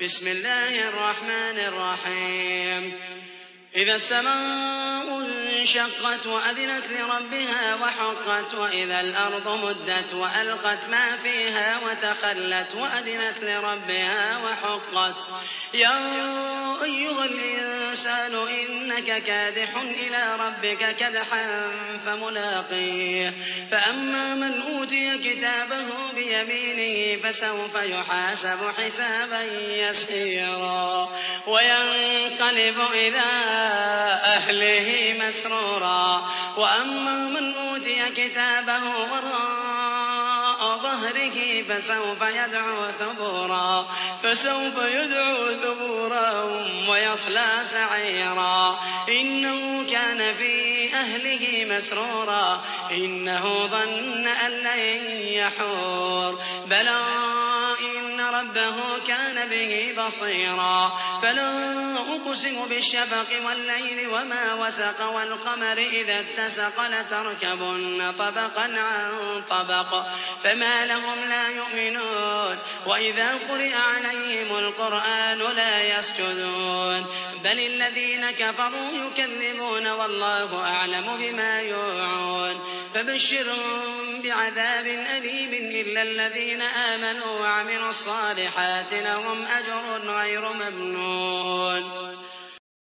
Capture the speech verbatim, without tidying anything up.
بسم الله الرحمن الرحيم إذا السماء انشقت وأذنت لربها وحقت وإذا الأرض مدت وألقت ما فيها وتخلت وأذنت لربها وحقت يا أيها الإنسان إنك كادح إلى ربك كدحا فملاقيه فأما من أوتي كتابه بيمينه فسوف يحاسب حسابا يسيرا وينقلب إلى أهله مسرورا وأما من أوتي كتابه وراء ظهره فسوف يدعو ثبورا فسوف يدعو ثبورا ويصلى سعيرا إنه كان في أهله مسرورا إنه ظن أن لن يحور بلى إن ربه كان به بصيرا فلا أقسم بالشفق والليل وما وسق والقمر إذا اتسق لتركبن طبقا عن طبق فما لهم لا يؤمنون وإذا قرئ عليهم القرآن لا يسجدون بل الذين كفروا يكذبون والله أعلم بما يوعون فبشرهم بعذاب أليم إلا الذين آمنوا وعملوا الصالحات لهم أجر غير ممنون